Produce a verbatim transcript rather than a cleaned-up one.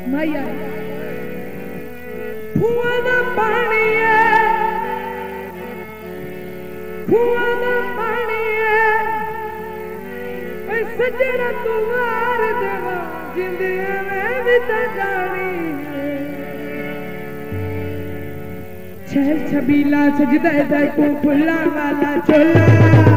मैया फुआना पानी है फुआना पानी है सजरा तू मार देवा जिंदगी में भी तो जानी छह छबीला सजदा को फुला वाला चोला